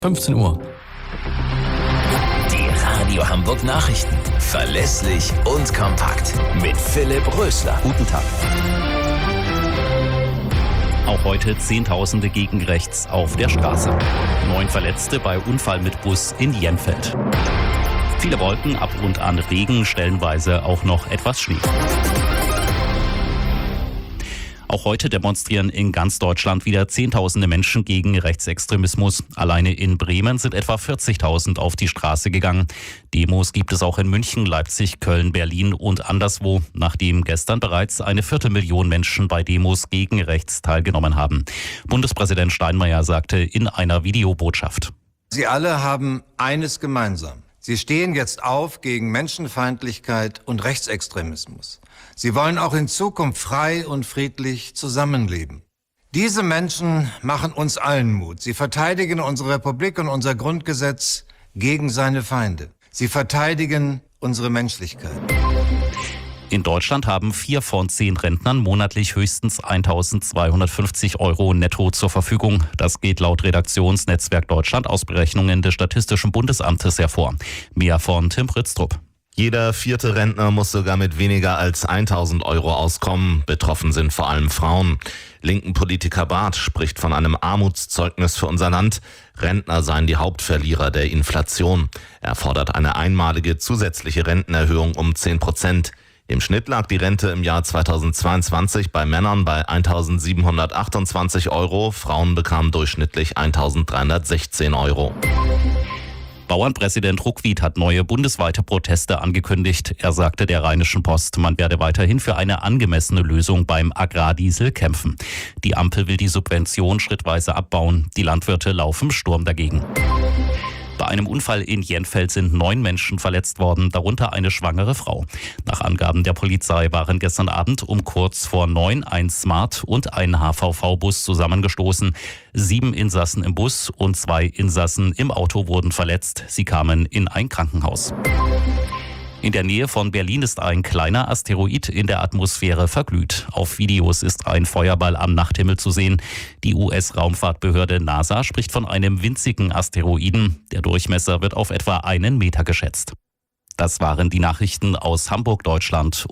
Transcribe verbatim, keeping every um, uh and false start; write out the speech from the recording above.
fünfzehn Uhr. Die Radio Hamburg Nachrichten. Verlässlich und kompakt. Mit Philipp Rösler. Guten Tag. Auch heute Zehntausende gegen rechts auf der Straße. Neun Verletzte bei Unfall mit Bus in Jenfeld. Viele Wolken, ab und an Regen, stellenweise auch noch etwas Schnee. Auch heute demonstrieren in ganz Deutschland wieder Zehntausende Menschen gegen Rechtsextremismus. Alleine in Bremen sind etwa vierzigtausend auf die Straße gegangen. Demos gibt es auch in München, Leipzig, Köln, Berlin und anderswo, nachdem gestern bereits eine Viertelmillion Menschen bei Demos gegen rechts teilgenommen haben. Bundespräsident Steinmeier sagte in einer Videobotschaft: Sie alle haben eines gemeinsam. Sie stehen jetzt auf gegen Menschenfeindlichkeit und Rechtsextremismus. Sie wollen auch in Zukunft frei und friedlich zusammenleben. Diese Menschen machen uns allen Mut. Sie verteidigen unsere Republik und unser Grundgesetz gegen seine Feinde. Sie verteidigen unsere Menschlichkeit. In Deutschland haben vier von zehn Rentnern monatlich höchstens eintausendzweihundertfünfzig Euro netto zur Verfügung. Das geht laut Redaktionsnetzwerk Deutschland aus Berechnungen des Statistischen Bundesamtes hervor. Mehr von Tim Pritztrup. Jeder vierte Rentner muss sogar mit weniger als eintausend Euro auskommen. Betroffen sind vor allem Frauen. Linken Politiker Barth spricht von einem Armutszeugnis für unser Land. Rentner seien die Hauptverlierer der Inflation. Er fordert eine einmalige zusätzliche Rentenerhöhung um zehn Prozent. Im Schnitt lag die Rente im Jahr zweitausendzweiundzwanzig bei Männern bei eintausendsiebenhundertachtundzwanzig Euro. Frauen bekamen durchschnittlich eintausenddreihundertsechzehn Euro. Bauernpräsident Ruckwied hat neue bundesweite Proteste angekündigt. Er sagte der Rheinischen Post, man werde weiterhin für eine angemessene Lösung beim Agrardiesel kämpfen. Die Ampel will die Subvention schrittweise abbauen. Die Landwirte laufen Sturm dagegen. Bei einem Unfall in Jenfeld sind neun Menschen verletzt worden, darunter eine schwangere Frau. Nach Angaben der Polizei waren gestern Abend um kurz vor neun ein Smart und ein H V V-Bus zusammengestoßen. Sieben Insassen im Bus und zwei Insassen im Auto wurden verletzt. Sie kamen in ein Krankenhaus. In der Nähe von Berlin ist ein kleiner Asteroid in der Atmosphäre verglüht. Auf Videos ist ein Feuerball am Nachthimmel zu sehen. Die U S-Raumfahrtbehörde NASA spricht von einem winzigen Asteroiden. Der Durchmesser wird auf etwa einen Meter geschätzt. Das waren die Nachrichten aus Hamburg, Deutschland.